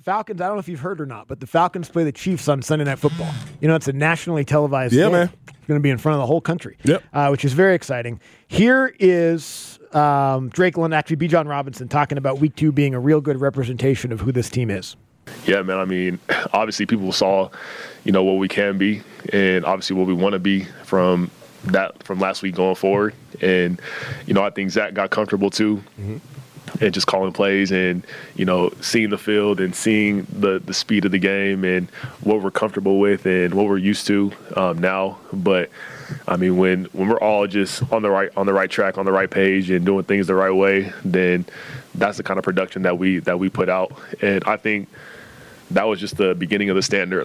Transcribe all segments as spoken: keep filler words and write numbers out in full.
Falcons, I don't know if you've heard or not, but the Falcons play the Chiefs on Sunday Night Football. You know, it's a nationally televised yeah, game. man. It's going to be in front of the whole country, yep. uh, which is very exciting. Here is um, Drake London, actually B. John Robinson, talking about week two being a real good representation of who this team is. Yeah, man. I mean, obviously people saw, you know, what we can be and obviously what we want to be from that from last week going forward. And, you know, I think Zach got comfortable too. Mm-hmm. And just calling plays and, you know, seeing the field and seeing the, the speed of the game and what we're comfortable with and what we're used to um, now. But, I mean, when, when we're all just on the right on the right track, on the right page and doing things the right way, then that's the kind of production that we that we put out. And I think that was just the beginning of the standard.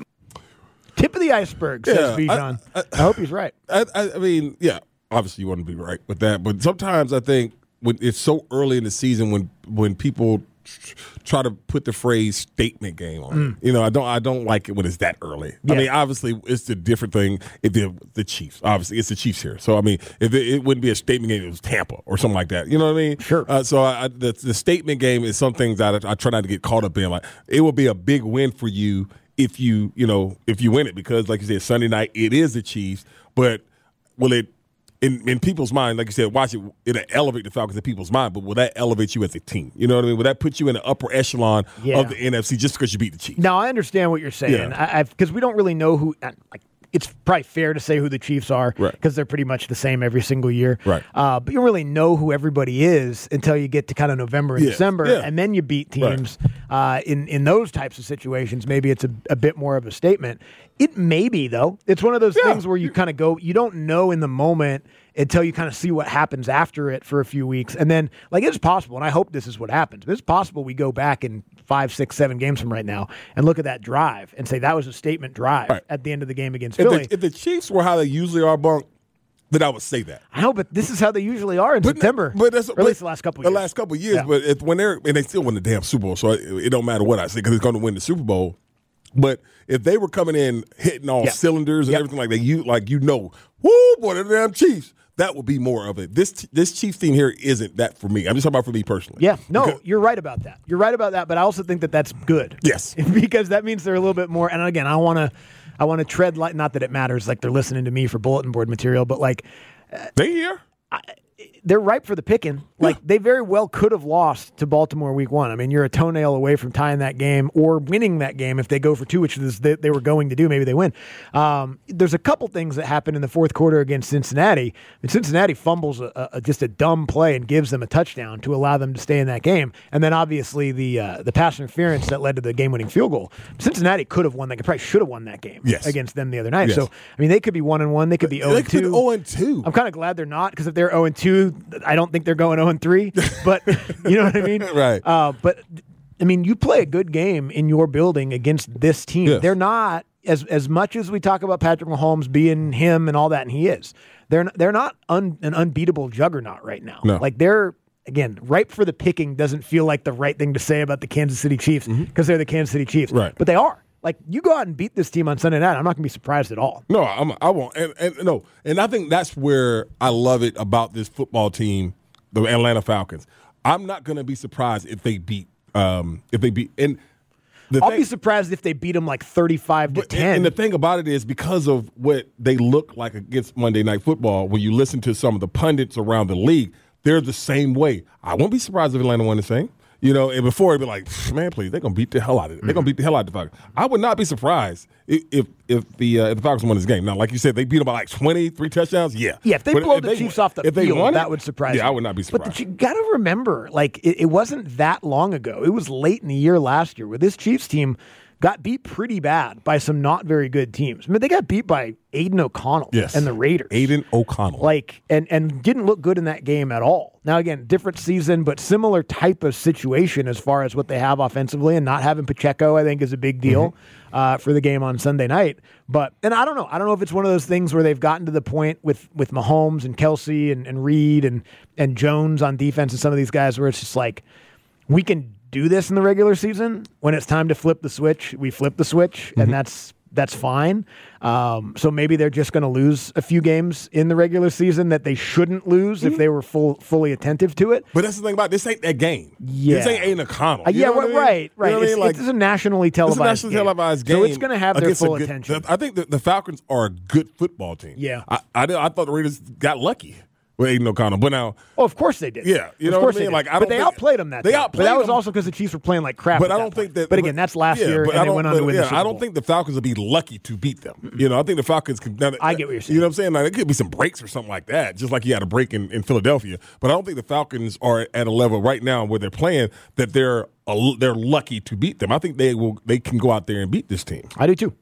Tip of the iceberg, says Yeah, Bijan. I, I, I hope he's right. I, I, I mean, yeah, obviously you want to be right with that. But sometimes I think when it's so early in the season when when people try to put the phrase statement game on Mm. it. You know, I don't I don't like it when it's that early. Yeah. I mean, obviously it's a different thing if they're the Chiefs. Obviously it's the Chiefs here. So I mean, if it, it wouldn't be a statement game, it was Tampa or something like that. You know what I mean? Sure. Uh, so I, the, the statement game is some things that I, I try not to get caught up in. Like it will be a big win for you if you you know if you win it because like you said Sunday night it is the Chiefs, but will it? In, in people's mind, like you said, watch it, it'll elevate the Falcons in people's mind, but will that elevate you as a team? You know what I mean? Will that put you in the upper echelon Yeah. of the N F C just because you beat the Chiefs? Now, I understand what you're saying. Yeah. Because we don't really know who uh, – like, it's probably fair to say who the Chiefs are because Right. they're pretty much the same every single year. Right. Uh, but you don't really know who everybody is until you get to kind of November and Yeah. December, Yeah. and then you beat teams. Uh, in, in those types of situations, maybe it's a, a bit more of a statement. It may be, though. It's one of those Yeah. things where you kind of go – you don't know in the moment – until you kind of see what happens after it for a few weeks. And then, like, it's possible, and I hope this is what happens, but it's possible we go back in five, six, seven games from right now and look at that drive and say that was a statement drive Right. at the end of the game against If Philly. the, if the Chiefs were how they usually are, Bunk, then I would say that. I know, but this is how they usually are in But, September. but that's, or at least the last couple of The years. last couple of years, Yeah. but if, when they're – and they still win the damn Super Bowl, so it, it don't matter what I say because it's going to win the Super Bowl. But if they were coming in hitting all Yep. cylinders and Yep. everything like that, you like you know, whoo, boy, the damn Chiefs. That would be more of it. This this Chiefs team here isn't that for me. I'm just talking about for me personally. Yeah, no, Because- you're right about that. You're right about that, but I also think that that's good. Yes. because that means they're a little bit more. And again, I want to, I want to tread light. Not that it matters, like they're listening to me for bulletin board material, but like they here. they're ripe for the picking. Like they very well could have lost to Baltimore week one. I mean, you're a toenail away from tying that game or winning that game if they go for two, which is they, they were going to do. Maybe they win. Um, there's a couple things that happen in the fourth quarter against Cincinnati. And Cincinnati fumbles a, a, just a dumb play and gives them a touchdown to allow them to stay in that game. And then obviously the uh, the pass interference that led to the game-winning field goal. Cincinnati could have won that. Probably should have won that game Yes. against them the other night. Yes. So I mean, they could be one and one. They could be zero They and could be two. zero and two. I'm kind of glad they're not because if they're zero and two, I don't think they're going zero and three. But you know what I mean? Right. Uh, but I mean, you play a good game in your building against this team. Yes. They're not as as much as we talk about Patrick Mahomes being him and all that, and he is. They're not, they're not un, an unbeatable juggernaut right now. No. Like they're again ripe for the picking. Doesn't feel like the right thing to say about the Kansas City Chiefs because they're the Kansas City Chiefs. Right. But they are. Like you go out and beat this team on Sunday night, I'm not going to be surprised at all. No, I'm, I won't. And, and no, and I think that's where I love it about this football team, the Atlanta Falcons. I'm not going to be surprised if they beat. Um, if they beat, and the I'll thing, be surprised if they beat them like thirty-five to but- ten. And the thing about it is because of what they look like against Monday Night Football. When you listen to some of the pundits around the league, they're the same way. I won't be surprised if Atlanta won the same. You know, and before it'd be like, man, please, they're gonna beat the hell out of it. They're gonna beat the hell out of the Falcons. I would not be surprised if if, if the uh, if the Falcons won this game. Now, like you said, they beat them by like twenty, three touchdowns. Yeah, Yeah, if they But blow the they- Chiefs off the if they field, won it, that would surprise me. Yeah, I would not be surprised. But you got to remember, like, it, it wasn't that long ago. It was late in the year last year where this Chiefs team got beat pretty bad by some not very good teams. I mean, they got beat by Aiden O'Connell Yes. and the Raiders. Aiden O'Connell. Like, and, and didn't look good in that game at all. Now, again, different season, but similar type of situation as far as what they have offensively, and not having Pacheco, I think, is a big deal Mm-hmm. uh, for the game on Sunday night. But, and I don't know. I don't know if it's one of those things where they've gotten to the point with, with Mahomes and Kelsey and, and Reed and, and Jones on defense and some of these guys where it's just like, we can do this in the regular season. When it's time to flip the switch, we flip the switch, Mm-hmm. and that's that's fine. Um, so maybe they're just going to lose a few games in the regular season that they shouldn't lose mm-hmm. if they were full, fully attentive to it. But that's the thing about it. This ain't that game. Yeah. This ain't Aiden O'Connell. Uh, yeah, right, right, right. You know it's, I mean? like, it's a nationally televised, it's a nationally game. televised game. So it's going to have their full good, attention. I think the, the Falcons are a good football team. Yeah. I, I, I thought the Raiders got lucky with Aiden O'Connell, but now, oh, of course they did. Yeah, you of know course what I mean. They like, I but don't they think, outplayed them that. They time. outplayed But that was them. also because the Chiefs were playing like crap. But at I that don't point. think that. But again, that's last yeah, year, but and I they don't, went on but, to win yeah, the Super I don't Bowl. think the Falcons will be lucky to beat them. You know, I think the Falcons can. Now, I get what you're saying. You know what I'm saying? Now, there could be some breaks or something like that, just like you had a break in, in Philadelphia. But I don't think the Falcons are at a level right now where they're playing that they're a, they're lucky to beat them. I think they will. They can go out there and beat this team. I do too.